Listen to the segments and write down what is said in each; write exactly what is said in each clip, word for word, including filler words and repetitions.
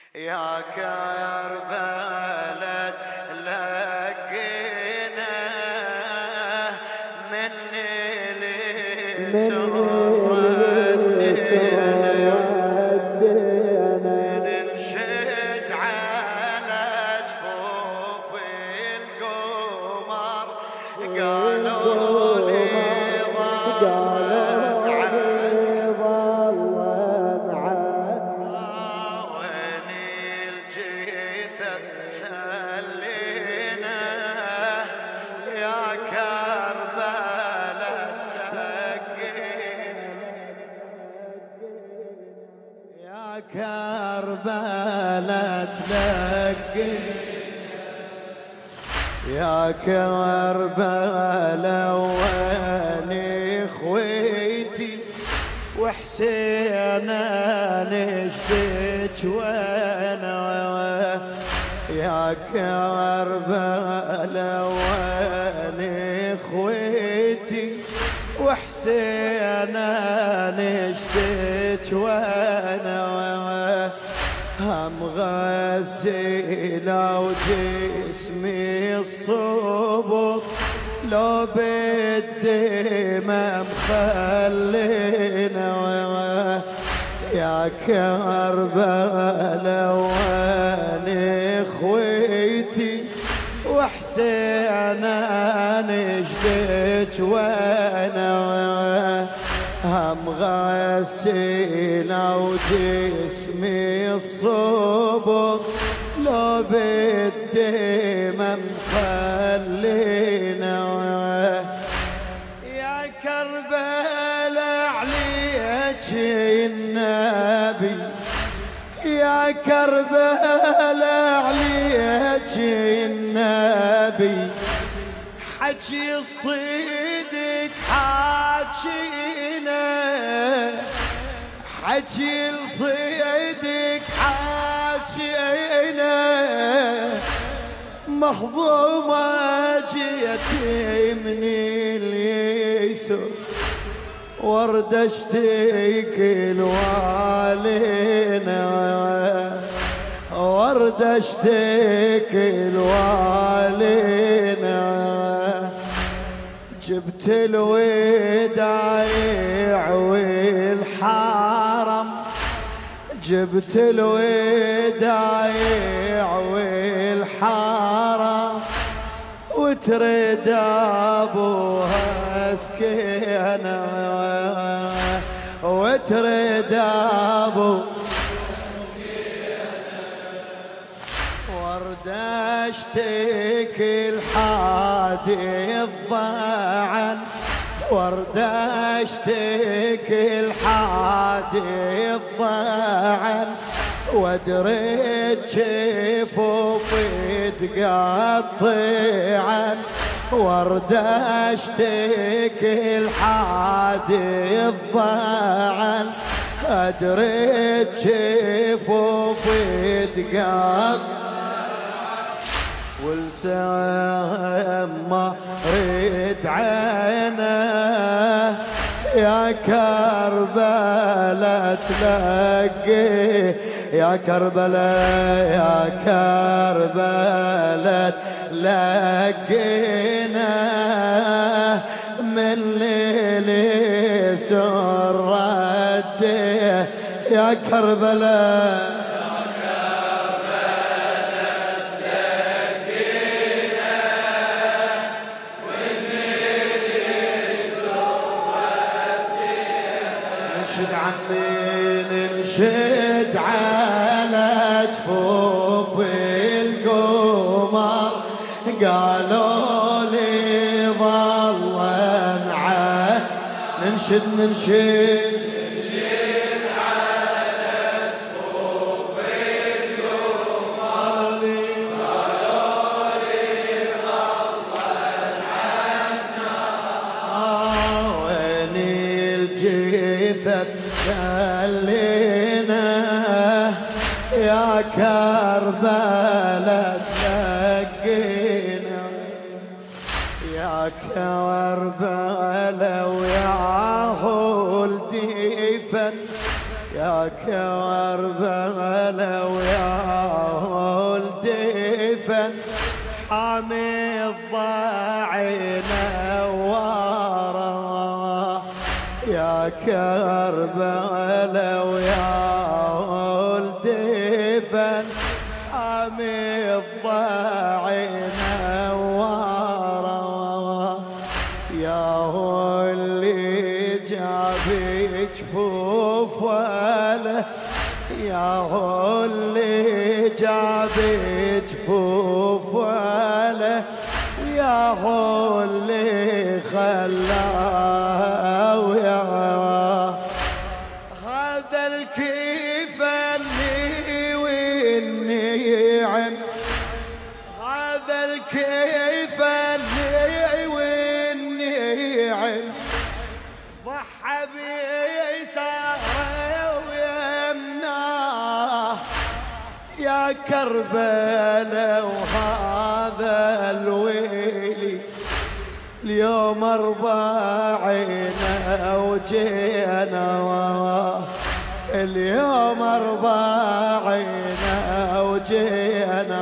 يا كربلاء لقينا مني لسردنا ننشد على جفوف القمر قالوا لي كربلاء تلقينا يا كربلاء ويني خويتي وحسينا نشتك وانا يا كربلاء ويني خويتي وحسينا نشتك وانا هم غسينا وجسمي الصبط لو بالدمى مخلينا يا كربلاء ويني خويتي وحسينا نشدك وانا هم غسينا وجسمي الصبط لو بالدمى مخلينا يا كربلاء عليك النبي يا كربلاء عليك النبي حكي صدق حاكينا حكي صدق حاكينا مهضومة جيتي من اليسر ورد اشتكي الوالينا ورد اشتكي الوالينا جبت الودايع والحرم جبت الودايع والحرم وتريد ابوها سكينة وتريد ابو ورد اشتكي الحادي الضعن ورد اشتكي الحادي الضعن وادري جفوفي تقطعن ورد اشتكي الحادي الضعن ادري جفوفي تقطعن والسام ما ريد عينه يا كربلاء تلقي يا كربلاء يا كربلاء لقينا من ليل سرد يا كربلاء ننشد عمي ننشد على جفوف القمر قالوا لي ظل نعه ننشد ننشد ننشد على جفوف القمر قالوا لي ظل عنا ويني الجثث خلينا يا كربلاء تلقينا يا كربلاء ويا ولدي فن يا يا كربلاء ويا الدفن حامي الضاعي نواره. يا كربلاء ويا الدفن حامي الضاعي نواره. يا هو اللي جاب جفوف وله، يا هو اللي جاب جفوف وله، ويا هو اللي خلاه ويا هذا الكفن والنعم، هذا الكفن والنعم ضحى بيساره ويمناه. يا كربلاء وهذا الويلي اليوم أربعين وجينا، اليوم أربعين وجينا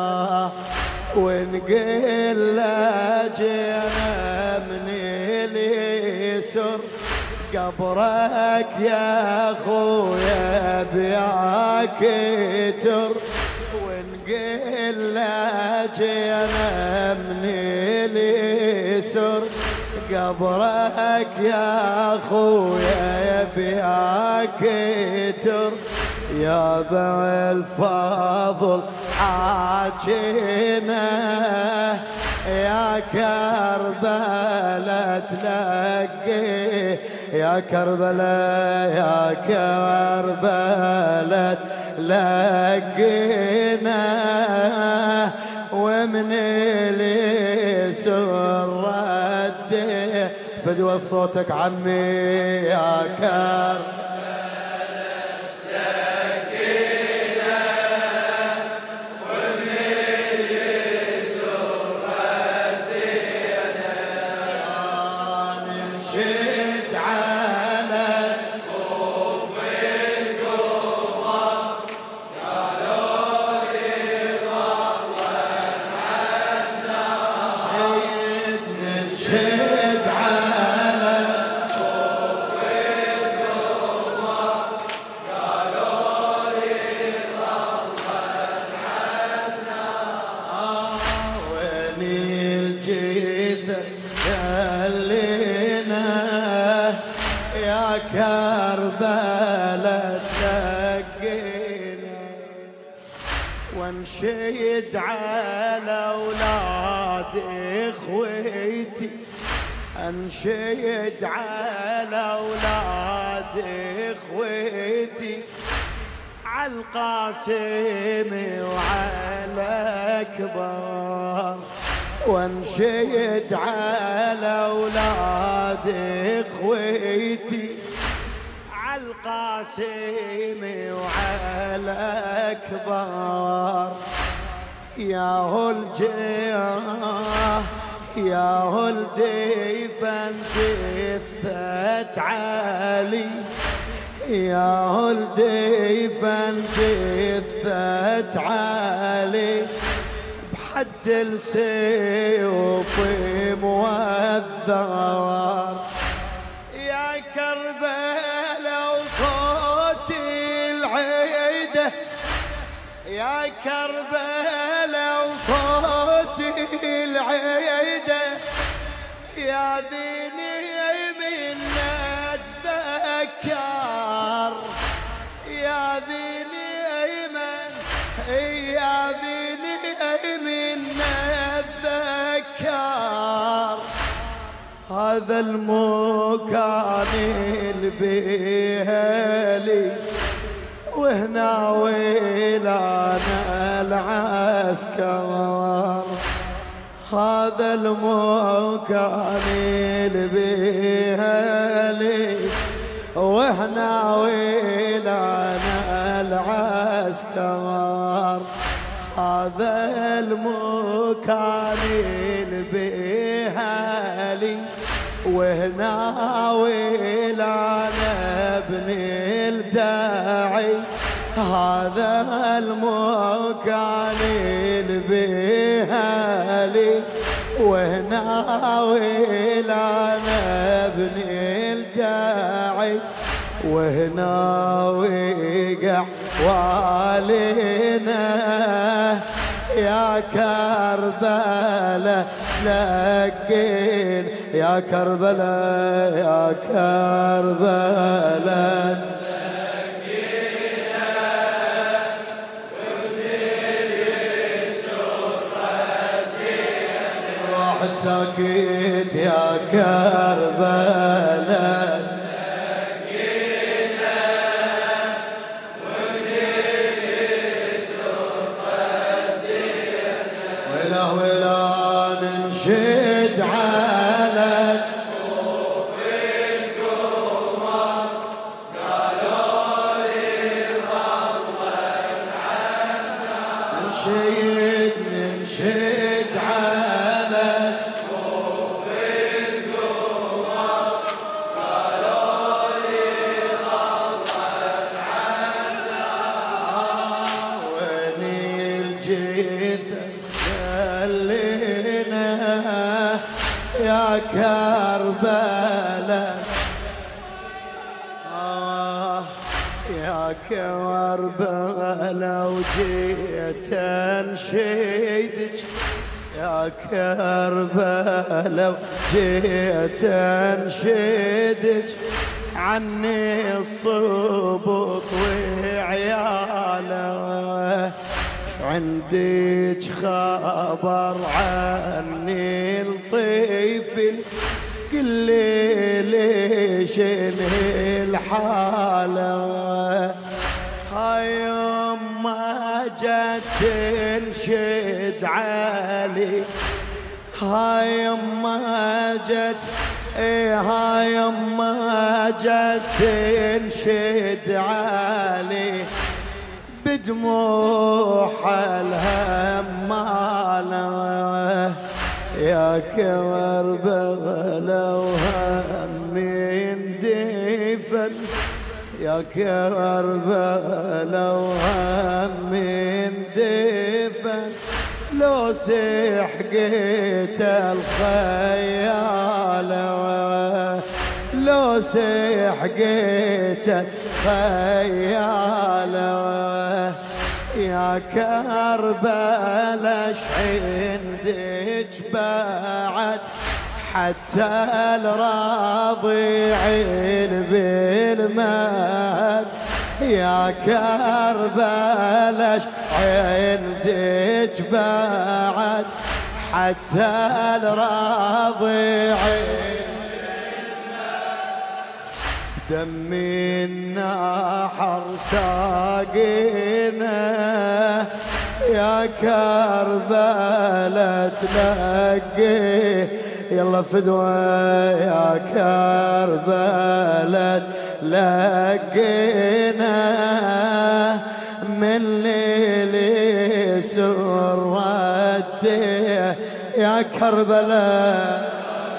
ونقل جينا من اليسر قبرك يا خويا بياكتر، ونقل جينا من اليسر قبرك يا خويا بياكتر. يا ابا الفضل حاجينا يا كربلاء تلقي، يا كربلاء يا كربلاء لقينا ومن اليسر رده. فدوى صوتك عمي يا كربلاء كربلاء تلقينا وانشد على اولاد اخويتي، انشد على اولاد اخويتي عالقاسم وعلى كبار، وانشد على اولاد اخويتي عالقاسم وعلى كبار. يا هو الجاه يا هو الدفن جثة علي، يا هو الدفن جثة علي بحد السيوف موثر. يا كربلاء وصوت العيدة، يا كربلاء وصوت العيدة يا ذيني من اتذكر، يا ذيني من يا ذيني من اتذكر. هذا المكان البيهلي وهنا ويلانا العسكر، هذا المكان البيهلي وهنا ويلانا العسكر، هذا المكان البيهلي وهنا ويلانا ابن الداعي هذا المكان البهالي وهنا ويلانا ابن الداعي وهنا وقع والينا يا كربلاء لقين يا كربلاء يا كربلاء ساكت يا كربلاء لقينا وبنيس ردينا ولا ولا ننشد على جفوف القمر قالوا لي ضلت عنا ننشد ننشد على يا كربلاء آه يا كربلاء وجيت انشدك يا كربلاء وجيت انشدك عني الصبط وعياله عندك خبر عني الطفل كل ليش الحالة هاي ما جت تنشد علي هاي ما جت ايه هاي ما جت تنشد علي بدموع الهمالة يا كربلاء وهم دفن يا كربلاء وهم دفن لو سحقت الخيالة لو سحقت الخيالة يا كربلاء عندك بعد حتى الراضعين بالمال يا كربلاء عندك بعد حتى الراضعين دم النحر ساقينا يا كربلاء تلقي يلا فدوى يا كربلاء لقينا من ليل سردي يا كربلاء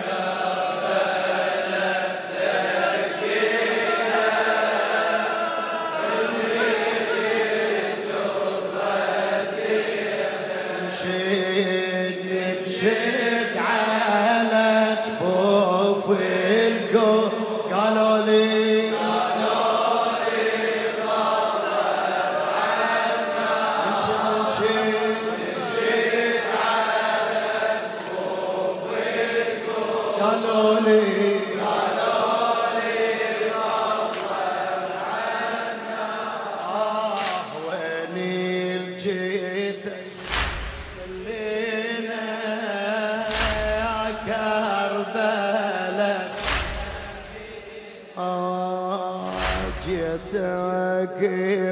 جيتك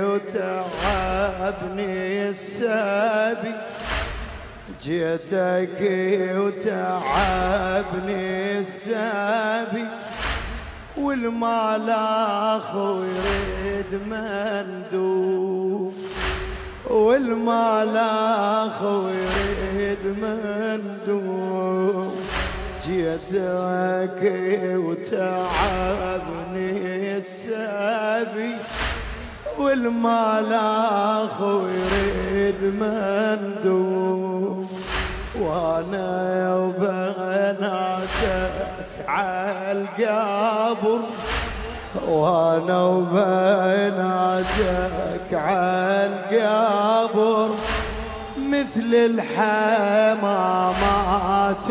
وتعبني السابي جيتك وتعبني السابي والمال اخو يريد مندوب والمال اخو يريد مندوب جيتك وتعبني السبي والمال اخو يريد مندوب وانا وبناتك عالقبر وانا وبناتك عالقبر مثل الحمامات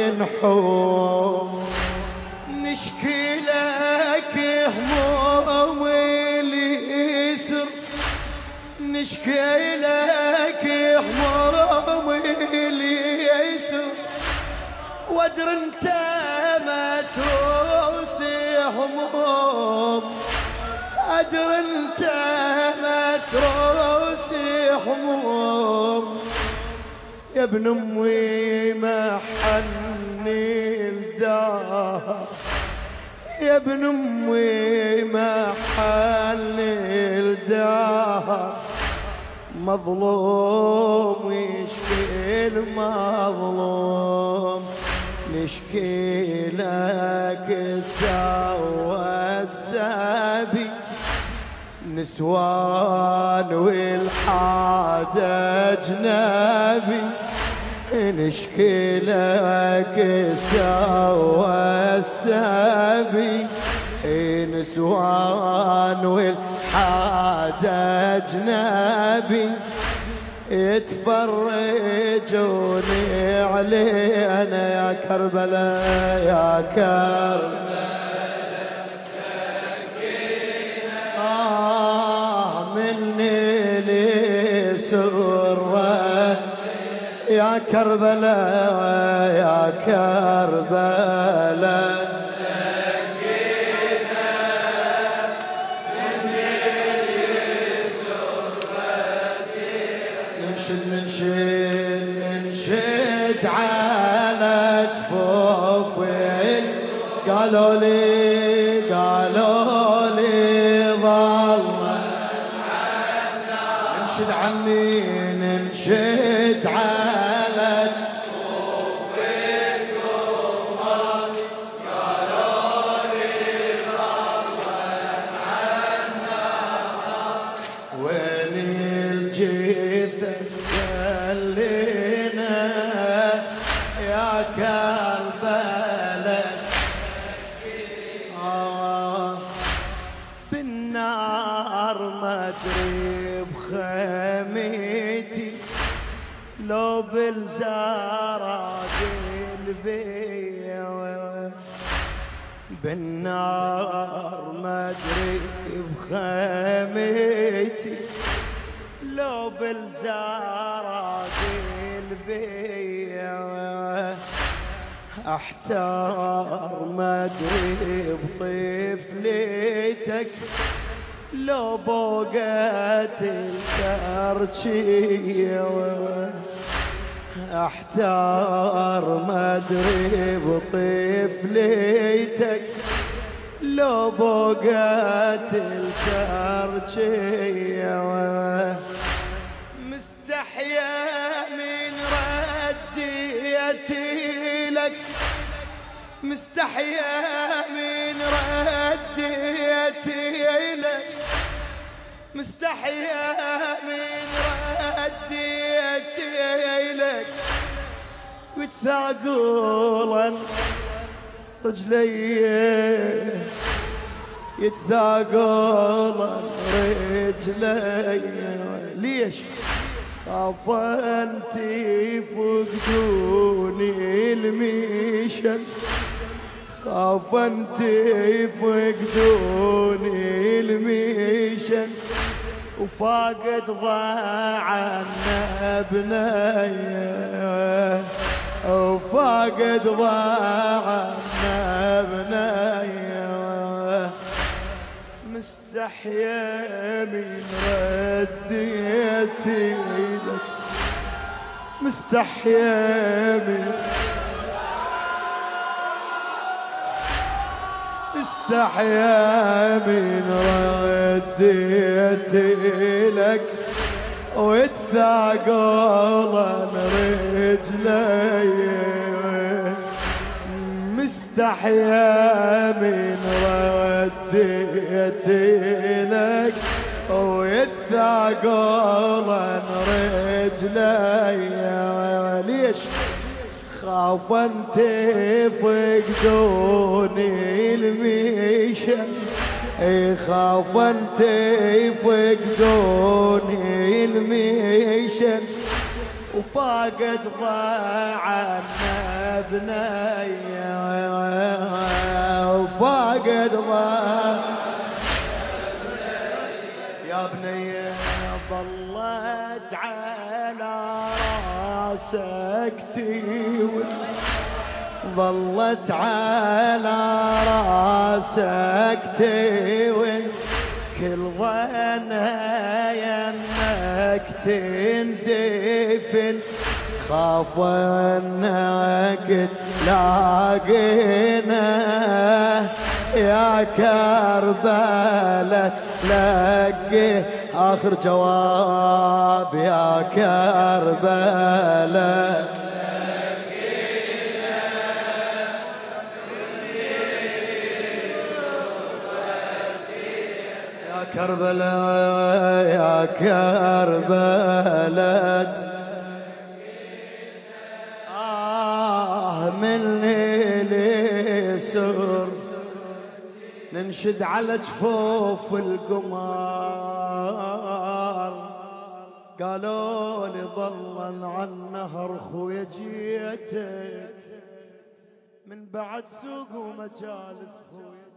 نحوم نشكي لك هموم اليسر نشكي لك هموم اليسر وادر انت ما توسي هموم ادر انت ما تروسي هموم يا ابن امي ما حني الدار يا ابن امي ما حني الدار مظلوم يشكي المظلوم نشكي لك سوى السبي نسوان والحاد اجنبي نشكي لك سوى السبي نسوان والحاد اجنبي يتفرجوني علينا يا كربلاء يا كربلاء آه مني لي سرة يا كربلاء يا كربلاء ننشد ننشد على جفوفي قالوا لي قالوا لي ظلمة ننشد عمي ننشد على جفوفي قالوا لي ظلمة عنا وين الجثث خلينا يا كربلاء آه بالنار ما ادري بخيمتي لو بالزراد البيوة بالنار ما ادري بخيمتي لو بالزراد البيوة احتار ما ادري بطفلتك لو بوقت الكرشية احتار ما ادري بطفلتك لو بوقت الكرشية مستحيا من رديتي لك مستحيا من رديتي لك مستحيا من رديتي لك وتثاقلا رجلي يتثاقلا رجلي ليش خاف انت فقدوني الميشن خاف انت فقدوني الميشن وفاقد ضاعنا بنايا وفاقد ضاعنا بنايا مستحيا من رديتي لك مستحيا من مستحيا من رديتي لك واتثاقلن رجلي مستحيا من رديت لك ويثقلن رجلي ليش خاف انت فقدوني الميشن خاف انت فقدوني الميشن وفاقد ضاعنا بني وفاقد ضاع يا بني ظلت على راسك تيول ظلت على راسك تيول كل ظنها يمك تندفن خاف انك تلاقينا يا كربلاء لقي اخر جواب يا كربلاء كربلاء يا كربلاء آه من ليل سر ننشد على جفوف القمار قالوا لي ضلا عن نهر خويا جيتك من بعد سوق ومجالس خويا